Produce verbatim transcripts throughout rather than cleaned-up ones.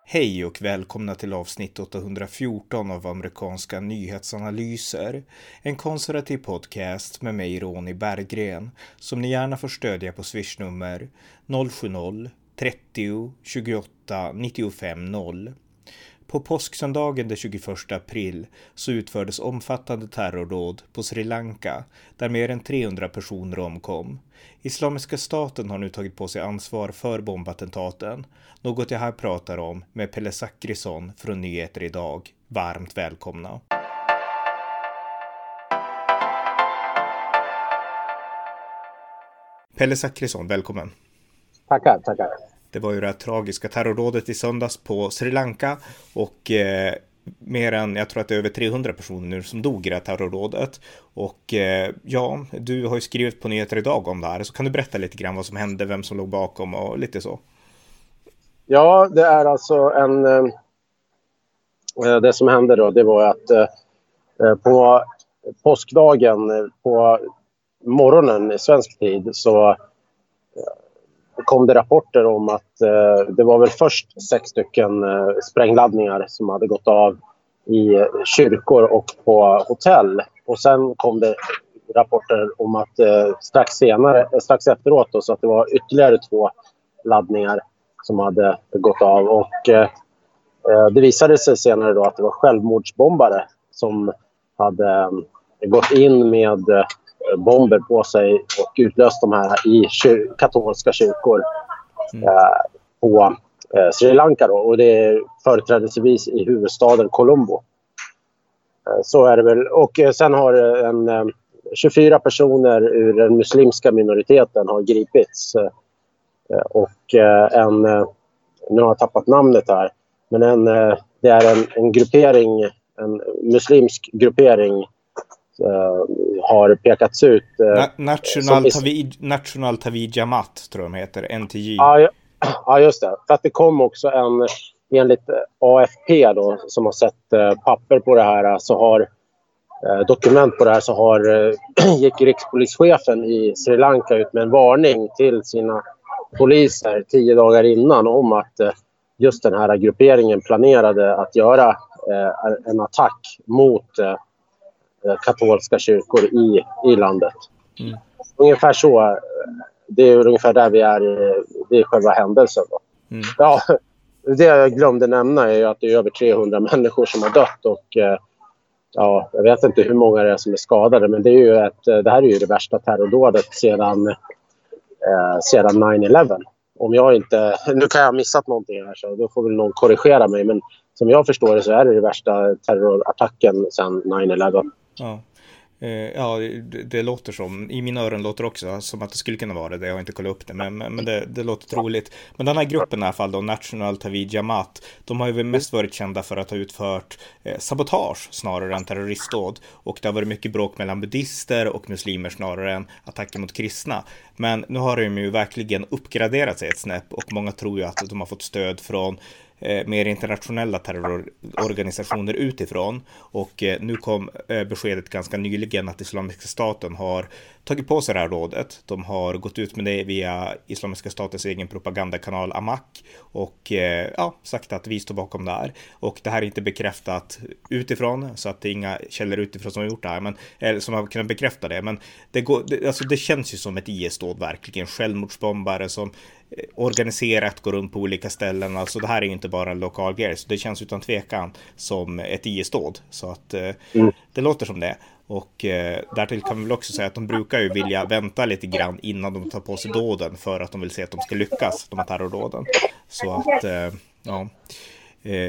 Hej och välkomna till avsnitt åttahundrafjorton av amerikanska nyhetsanalyser. En konservativ podcast med mig Ronny Berggren som ni gärna får stödja på swishnummer noll sju noll trettio tjugoåtta nittiofem noll. På påsksöndagen den tjugoförsta april så utfördes omfattande terrordåd på Sri Lanka där mer än trehundra personer omkom. Islamiska staten har nu tagit på sig ansvar för bombattentaten, något jag här pratar om med Pelle Zackrisson från Nyheter idag. Varmt välkomna! Pelle Zackrisson, välkommen! Tackar, tackar! Det var ju det här tragiska terrordådet i söndags på Sri Lanka och eh, mer än, jag tror att det är över trehundra personer nu som dog i det här terrordådet. Och eh, ja, du har ju skrivit på Nyheter idag om det här, så kan du berätta lite grann vad som hände, vem som låg bakom och lite så? Ja, det är alltså en... Eh, det som hände då, det var att eh, på påskdagen på morgonen i svensk tid så kom det rapporter om att eh, det var väl först sex stycken eh, sprängladdningar som hade gått av i kyrkor och på hotell. Och sen kom det rapporter om att eh, strax senare, strax efteråt då, så att det var ytterligare två laddningar som hade gått av. Och eh, det visade sig senare då att det var självmordsbombare som hade eh, gått in med eh, bomber på sig och utlöst de här i kyr- katolska kyrkor mm. eh, på eh, Sri Lanka då. Och det är företrädesvis i huvudstaden Colombo. Eh, så är det väl. Och eh, sen har en eh, tjugofyra personer ur den muslimska minoriteten har gripits. Eh, och eh, en, eh, nu har jag tappat namnet här, men en, eh, det är en, en gruppering, en muslimsk gruppering Uh, har pekats ut. Uh, Na- National, is... Tawi- National Tawhid Jamaat tror jag de heter, N T J. Ja, ja, ja, just det. För att det kom också en, enligt A F P då, som har sett uh, papper på det här, så har uh, dokument på det här, så har uh, gick rikspolischefen i Sri Lanka ut med en varning till sina poliser tio dagar innan om att uh, just den här grupperingen planerade att göra uh, en attack mot uh, katolska kyrkor i, i landet. Mm. Ungefär så. Det är ungefär där vi är. Det är själva händelsen då. Mm. Ja, det jag glömde nämna är ju att det är över trehundra människor som har dött och ja, jag vet inte hur många det är som är skadade, men det är ju ett, det här är ju det värsta terrordådet sedan eh, sedan nine eleven. Om jag inte, nu kan jag ha missat någonting här, så då får väl någon korrigera mig, men som jag förstår det så är det det värsta terrorattacken sedan nine eleven. Ja, eh, ja det, det låter som, i mina öron låter också som att det skulle kunna vara det, jag har inte kollat upp det, men, men det, det låter troligt. Men den här gruppen i alla fall då, National Tawhid Jamaat, de har ju mest varit kända för att ha utfört eh, sabotage snarare än terroristdåd, och det har varit mycket bråk mellan buddhister och muslimer snarare än attacker mot kristna. Men nu har de ju verkligen uppgraderat sig ett snäpp, och många tror ju att de har fått stöd från Eh, mer internationella terrororganisationer utifrån, och eh, nu kom eh, beskedet ganska nyligen att Islamiska staten har tagit på sig det här rådet. De har gått ut med det via Islamiska statens egen propagandakanal Amaq och eh, ja, sagt att vi står bakom det här, och det här är inte bekräftat utifrån, så att det är inga källor utifrån som har gjort det här, men, eller som har kunnat bekräfta det, men det, går, det, alltså det känns ju som ett I S-dåd verkligen, självmordsbombare som organiserat går runt på olika ställen. Alltså det här är ju inte bara en lokal grej, så det känns utan tvekan som ett I S-dåd, så att eh, mm. det låter som det. Och eh, därtill kan vi väl också säga att de brukar ju vilja vänta lite grann innan de tar på sig dåden, för att de vill se att de ska lyckas, de här terrordåden. Så att eh, ja eh,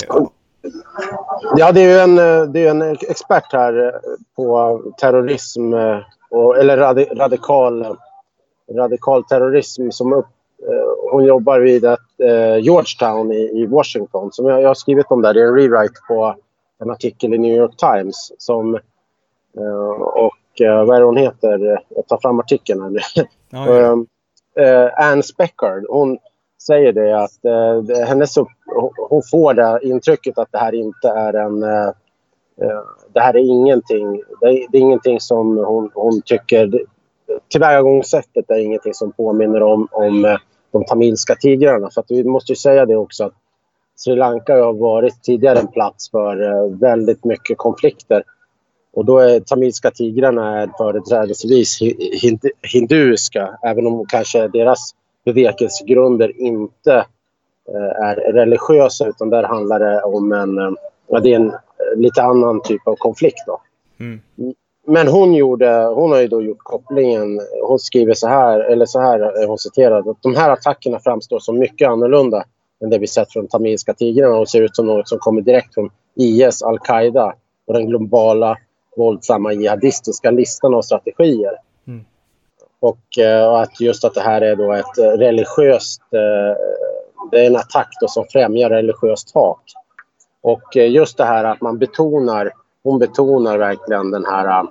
ja, det är ju en, det är en expert här på terrorism och, eller radikal radikal terrorism som upp hon jobbar vid ett, eh, Georgetown i, i Washington. Som jag, jag har skrivit om där. Det är en rewrite på en artikel i New York Times. Som, eh, och eh, vad är det hon heter? Jag tar fram artikeln här nu. Oh, ja. eh, Anne Speckard. Hon säger det att eh, hennes upp, hon får det intrycket att det här inte är en... Eh, det här är ingenting. Det är, det är ingenting som hon, hon tycker... Tillvägagångssättet är ingenting som påminner om, om de tamilska tigrarna. För att vi måste ju säga det också att Sri Lanka har varit tidigare en plats för uh, väldigt mycket konflikter. Och då är tamilska tigrarna företrädesvis hindu- hinduiska, även om kanske deras bevekelsegrunder inte uh, är religiösa, utan där handlar det om en, uh, det är en uh, lite annan typ av konflikt då. Mm. Men hon, gjorde, hon har ju då gjort kopplingen, hon skriver så här, eller så här är hon citerad, att de här attackerna framstår som mycket annorlunda än det vi sett från tamilska tigrarna och ser ut som något som kommer direkt från I S, Al-Qaida och den globala våldsamma jihadistiska listan av strategier. Mm. Och eh, att just att det här är då ett religiöst, eh, det är en attack då som främjar religiöst hat. Och eh, just det här att man betonar, hon betonar verkligen den här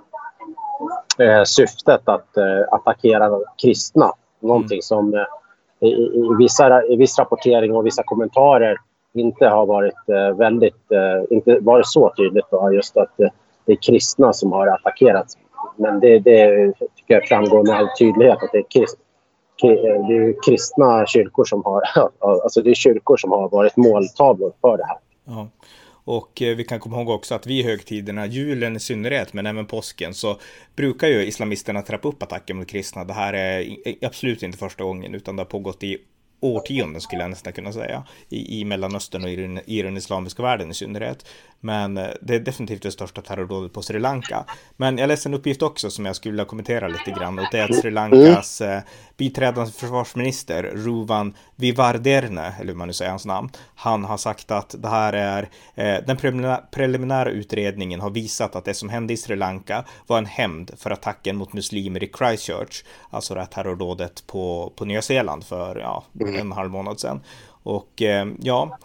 eh, syftet att eh, attackera kristna. Någonting mm. som eh, i, i, vissa, i viss rapportering och vissa kommentarer inte har varit eh, väldigt, eh, inte varit så tydligt då, just att eh, det är kristna som har attackerats. Men det, det tycker jag framgår med all tydlighet att det är, krist, det är kristna kyrkor som har, alltså det är kyrkor som har varit måltavlor för det här. Ja. Och vi kan komma ihåg också att vid högtiderna, julen i synnerhet, men även påsken, så brukar ju islamisterna trappa upp attacker mot kristna. Det här är absolut inte första gången, utan det har pågått i årtionden skulle jag nästan kunna säga, i, i Mellanöstern och i den, i den islamiska världen i synnerhet. Men det är definitivt det största terrordådet på Sri Lanka. Men jag läste en uppgift också som jag skulle vilja kommentera lite grann, och det är att Sri Lankas eh, biträdande försvarsminister Ruvan Vivarderne, eller hur man nu säger hans namn, han har sagt att det här är eh, den preliminära, preliminära utredningen har visat att det som hände i Sri Lanka var en hämnd för attacken mot muslimer i Christchurch, alltså det här terrordådet på, på Nya Zeeland för ja, en halv månad sedan. Och eh, ja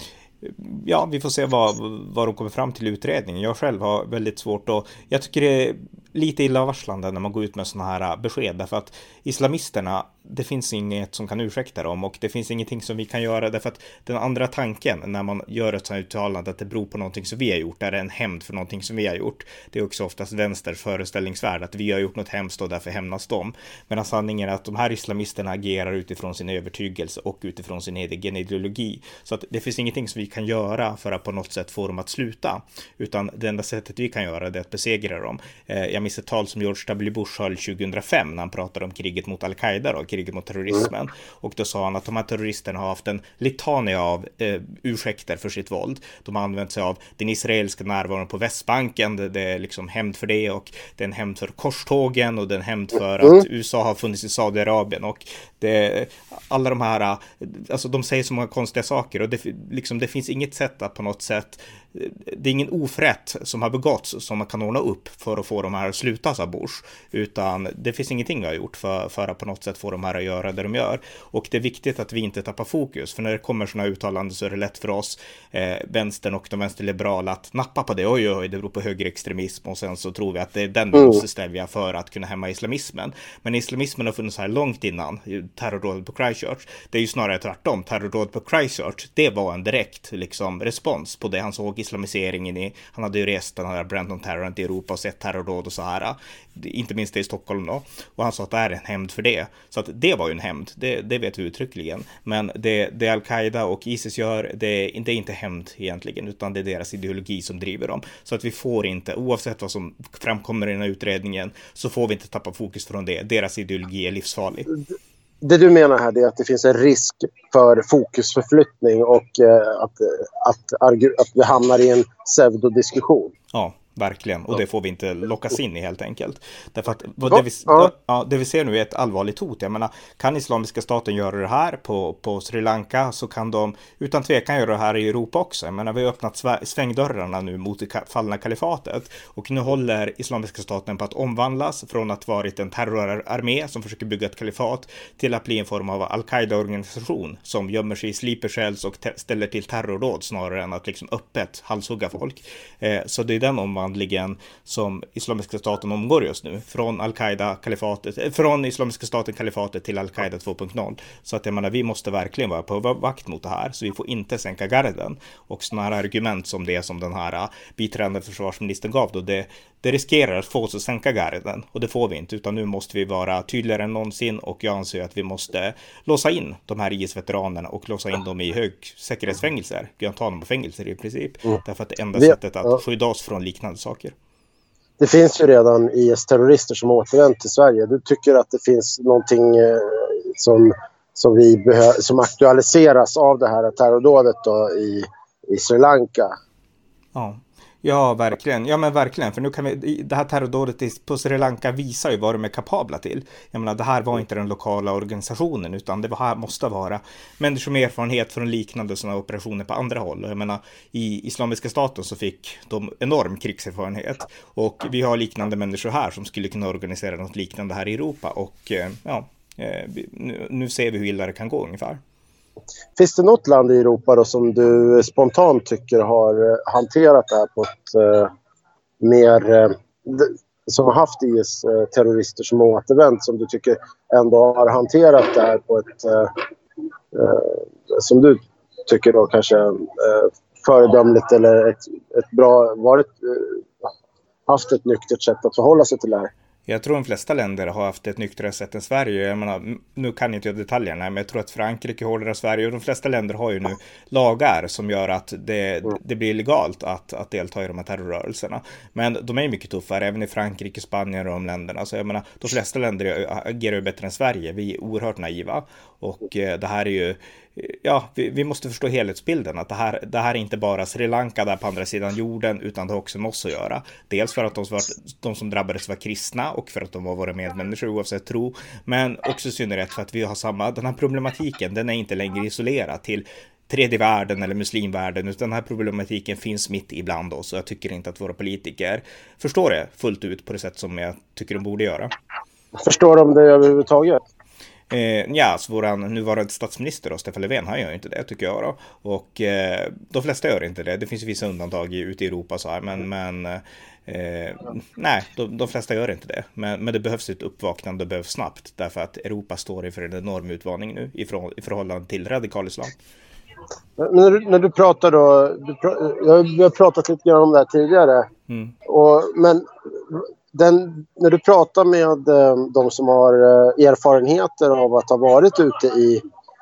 Ja, vi får se vad, vad de kommer fram till i utredningen. Jag själv har väldigt svårt att... Jag tycker det är lite illavarslande när man går ut med såna här besked. Därför att islamisterna, det finns inget som kan ursäkta dem. Och det finns ingenting som vi kan göra. Därför att den andra tanken när man gör ett sådant uttalande att det beror på någonting som vi har gjort. Är det en hämnd för någonting som vi har gjort. Det är också oftast vänsters föreställningsvärld. Att vi har gjort något hemskt och därför hämnas de. Men sanningen är att de här islamisterna agerar utifrån sin övertygelse och utifrån sin egen ideologi. Så att det finns ingenting som vi kan göra för att på något sätt få dem att sluta, utan det enda sättet vi kan göra det är att besegra dem. Eh, jag minns ett tal som George W. Bush höll tjugohundrafem när han pratade om kriget mot Al-Qaida och kriget mot terrorismen, mm. och då sa han att de här terroristerna har haft en litania av eh, ursäkter för sitt våld. De har använt sig av den israeliska närvaron på Västbanken, det, det är liksom hämnd för det, och det är en hämnd för korstågen, och det är en hämnd för mm. att U S A har funnits i Saudiarabien, och det, alla de här, alltså de säger så många konstiga saker, och det, liksom, det finns inget sätt att på något sätt, det är ingen ofrätt som har begåtts som man kan ordna upp för att få de här att sluta, sa Bush, utan det finns ingenting vi har gjort för, för att på något sätt få de här att göra det de gör. Och det är viktigt att vi inte tappar fokus, för när det kommer sådana uttalanden så är det lätt för oss eh, vänstern och de vänsterliberala att nappa på det. Oj, oj, det beror på högerextremism, och sen så tror vi att det är den vi måste stävja för att kunna hämma islamismen. Men islamismen har funnits här långt innan terrordådet på Christchurch. Det är ju snarare tvärtom. Terrordådet på Christchurch, det var en direkt liksom respons på det han såg islamiseringen i. Han hade ju rest den här Brandon Tarrant i Europa och sett terrordåd och så här. Inte minst det i Stockholm då. Och han sa att det är en hämnd för det. Så att det var ju en hämnd. Det, det vet vi uttryckligen. Men det, det Al-Qaida och ISIS gör, det, det är inte hämnd egentligen, utan det är deras ideologi som driver dem. Så att vi får inte, oavsett vad som framkommer i den här utredningen, så får vi inte tappa fokus från det. Deras ideologi är livsfarlig. Det du menar här är att det finns en risk för fokusförflyttning och eh, att, att, att, att vi hamnar i en pseudodiskussion. Ja, verkligen. Och det får vi inte lockas in i helt enkelt. Därför att det vi, ja, det vi ser nu är ett allvarligt hot. Jag menar, kan Islamiska staten göra det här på, på Sri Lanka, så kan de utan tvekan göra det här i Europa också. Jag menar, vi har öppnat svängdörrarna nu mot det fallna kalifatet. Och nu håller Islamiska staten på att omvandlas från att varit en terrorarmé som försöker bygga ett kalifat till att bli en form av Al-Qaida-organisation som gömmer sig i sleeper cells och te- ställer till terrordåd snarare än att liksom öppet halshugga folk. Eh, så det är den omvandlingen som Islamiska staten omgår just nu, från Al-Qaida-kalifatet, från Islamiska staten-kalifatet till Al-Qaida två punkt noll. Så att jag menar, vi måste verkligen vara på vakt mot det här, så vi får inte sänka garden. Och sådana här argument som det som den här biträdande försvarsministern gav då, det, det riskerar att få oss att sänka garden, och det får vi inte, utan nu måste vi vara tydligare än någonsin, och jag anser att vi måste låsa in de här I S-veteranerna och låsa in dem i högsäkerhetsfängelser, Guantanamo-fängelser i princip, mm. därför att det enda sättet att skydda oss från liknande saker. Det finns ju redan I S-terrorister som återvänt till Sverige. Du tycker att det finns någonting eh, som, som, vi behö- som aktualiseras av det här terrordådet då i, i Sri Lanka? Ja. Ja, verkligen. Ja, men verkligen. För nu kan vi, det här terrordådet på Sri Lanka visar ju vad de är kapabla till. Jag menar, det här var inte den lokala organisationen, utan det var, här måste vara människor med erfarenhet från liknande sådana operationer på andra håll. Jag menar, i Islamiska staten så fick de enorm krigserfarenhet, och vi har liknande människor här som skulle kunna organisera något liknande här i Europa, och ja, nu, nu ser vi hur illa det kan gå ungefär. Finns det något land i Europa då som du spontant tycker har hanterat det här på ett eh, mer eh, som har haft I S-terrorister som återvänt, som du tycker ändå har hanterat det här på ett eh, eh, som du tycker då kanske eh, föredömligt, eller ett, ett bra varit eh, haft ett nyktert sätt att förhålla sig till det här? Jag tror de flesta länder har haft ett nyktrare sätt än Sverige. Jag menar, nu kan inte jag detaljerna, men jag tror att Frankrike håller av Sverige, och de flesta länder har ju nu lagar som gör att det, det blir illegalt att, att delta i de här terrorrörelserna. Men de är mycket tuffare, även i Frankrike, Spanien och de länderna. Så jag menar, de flesta länder agerar ju bättre än Sverige. Vi är oerhört naiva, och eh, det här är ju ja, vi, vi måste förstå helhetsbilden, att det här, det här är inte bara Sri Lanka där på andra sidan jorden, utan det har också med oss att göra. Dels för att de, var, de som drabbades var kristna, och för att de var våra medmänniskor oavsett tro, men också i synnerhet för att vi har samma, den här problematiken, den är inte längre isolerad till tredje världen eller muslimvärlden, utan den här problematiken finns mitt ibland oss, och jag tycker inte att våra politiker förstår det fullt ut på det sätt som jag tycker de borde göra. Förstår de det överhuvudtaget? Eh, ja, så våran nuvarande statsminister då, Stefan Löfven, han gör inte det, tycker jag då. Och eh, de flesta gör inte det. Det finns vissa undantag ute i Europa så här, men, men eh, nej, de, de flesta gör inte det. Men, men det behövs ett uppvaknande, det behövs snabbt, därför att Europa står inför en enorm utmaning nu i, för, i förhållande till radikal islam. Men när, du, när du pratar då, du pr- jag, vi har pratat lite grann om det här tidigare, mm. och, men den, när du pratar med eh, de som har eh, erfarenheter av att ha varit ute i,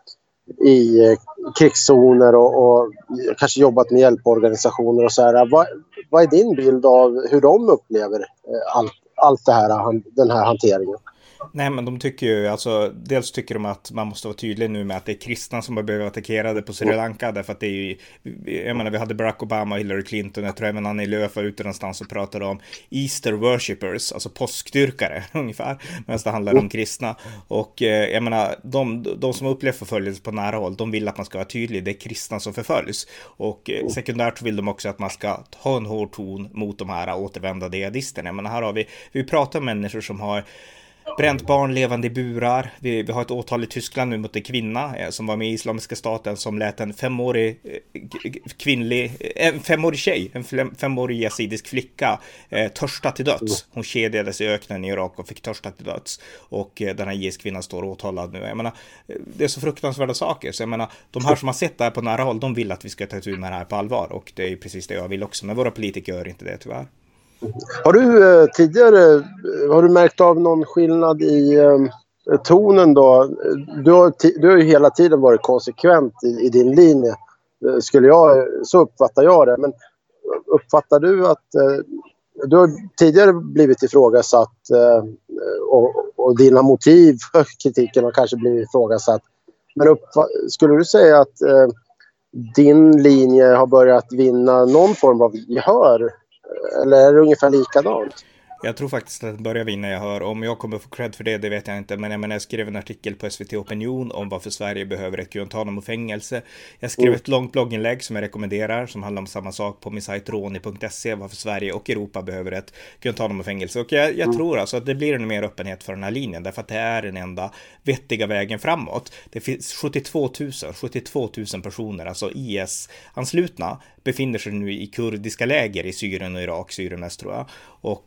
i eh, krigszoner och, och kanske jobbat med hjälporganisationer och så här, vad, vad är din bild av hur de upplever eh, allt, allt det här, den här hanteringen? Nej, men de tycker ju, alltså, dels tycker de att man måste vara tydlig nu med att det är kristna som har blivit attackerade på Sri Lanka, därför att det är ju, jag menar, vi hade Barack Obama och Hillary Clinton, jag tror även Annie Lööf var ute någonstans och pratade om Easter worshippers, alltså påskdyrkare ungefär, medan det handlar om kristna. Och eh, jag menar, de, de som upplevt förföljelse på nära håll, de vill att man ska vara tydlig, det är kristna som förföljs. Och eh, sekundärt vill de också att man ska ha en hård ton mot de här återvända jihadisterna. Jag menar, här har vi, vi pratar om människor som har bränt barn levande i burar. Vi, vi har ett åtal i Tyskland nu mot en kvinna eh, som var med i Islamiska staten, som lät en femårig eh, kvinnlig, en femårig tjej, en fem, femårig yazidisk flicka eh, törsta till döds. Hon kedjades i öknen i Irak och fick törsta till döds. Och eh, den här I S-kvinnan står åtalad nu. Jag menar, det är så fruktansvärda saker. Så jag menar, de här som har sett det här på nära håll, de vill att vi ska ta tur med det här på allvar. Och det är precis det jag vill också. Men våra politiker gör inte det, tyvärr. Har du eh, tidigare har du märkt av någon skillnad i eh, tonen då? Du har, t- du har ju hela tiden varit konsekvent i, i din linje, eh, skulle jag, så uppfattar jag det. Men uppfattar du att eh, du har tidigare blivit ifrågasatt eh, och, och dina motiv för kritiken har kanske blivit ifrågasatt. Men uppfa- skulle du säga att eh, din linje har börjat vinna någon form av gehör? Eller är det ungefär likadant? Jag tror faktiskt att det börjar vinna, jag hör. Om jag kommer få cred för det, det vet jag inte. Men jag, menar, jag skrev en artikel på S V T Opinion om varför Sverige behöver ett Guantanamo-fängelse. Jag skrev mm. ett långt blogginlägg som jag rekommenderar, som handlar om samma sak på min sajt roni punkt se, varför Sverige och Europa behöver ett Guantanamo-fängelse. Och jag, jag mm. tror alltså att det blir en mer öppenhet för den här linjen, därför att det är den enda vettiga vägen framåt. Det finns sjuttiotvå tusen personer, alltså I S-anslutna, befinner sig nu i kurdiska läger i Syrien och Irak, Syrien mest tror jag. Och de här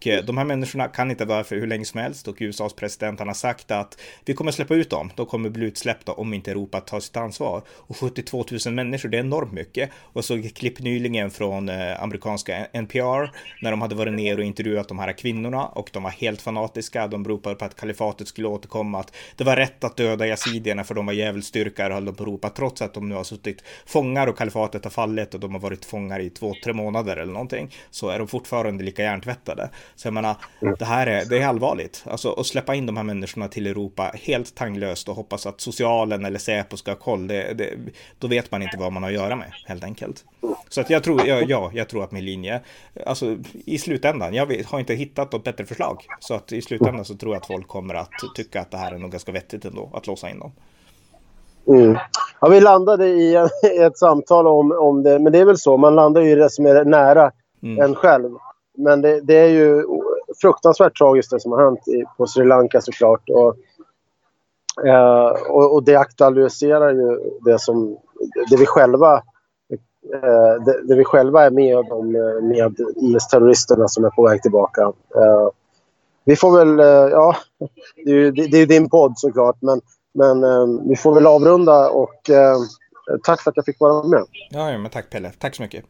här människorna kan inte vara för hur länge som helst och U S A:s president han har sagt att vi kommer släppa ut dem. De kommer bli utsläppta om inte Europa tar sitt ansvar. Och sjuttiotvå tusen människor, det är enormt mycket. Och så ett klipp nyligen från eh, amerikanska N P R när de hade varit ner och intervjuat de här kvinnorna och de var helt fanatiska. De ropade på att kalifatet skulle återkomma, att det var rätt att döda yazidierna för de var djävulsstyrkare och höll de på Europa, trots att de nu har suttit fångar och kalifatet har fallit och de har varit fångar i två, tre månader eller någonting, så är de fortfarande lika hjärntvättade. Så jag menar, det här är, det är allvarligt. Alltså att släppa in de här människorna till Europa helt tanglöst och hoppas att socialen eller Säpo ska ha koll, det, det, då vet man inte vad man har att göra med, helt enkelt. Så att jag tror, ja, ja, jag tror att min linje, alltså i slutändan, jag har inte hittat något bättre förslag, så att i slutändan så tror jag att folk kommer att tycka att det här är nog ganska vettigt ändå, att låsa in dem. Mm. Ja, vi landade i, en, i ett samtal om, om det, men det är väl så, man landar ju i det som är nära mm. en själv. Men det, det är ju fruktansvärt tragiskt det som har hänt i, på Sri Lanka såklart. Och, eh, och, och det aktualiserar ju det som det vi själva eh, det, det vi själva är med om med I S-terroristerna som är på väg tillbaka. Eh, vi får väl, eh, ja, det är ju det, det är din podd såklart, men Men eh, vi får väl avrunda och eh, tack för att jag fick vara med. Ja, ja, men tack Pelle. Tack så mycket.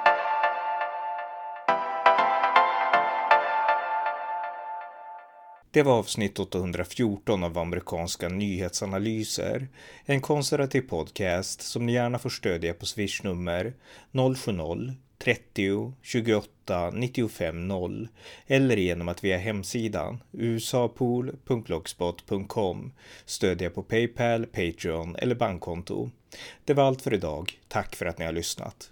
Det var avsnitt åttahundrafjorton av amerikanska nyhetsanalyser. En konservativ podcast som ni gärna får stödja på Swish-nummer noll sju noll trettio tjugoåtta nittiofem noll eller genom att via hemsidan usapool punkt blogspot punkt com stödja på PayPal, Patreon eller bankkonto. Det var allt för idag. Tack för att ni har lyssnat.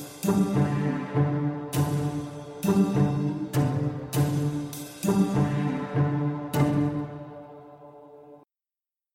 Thank you.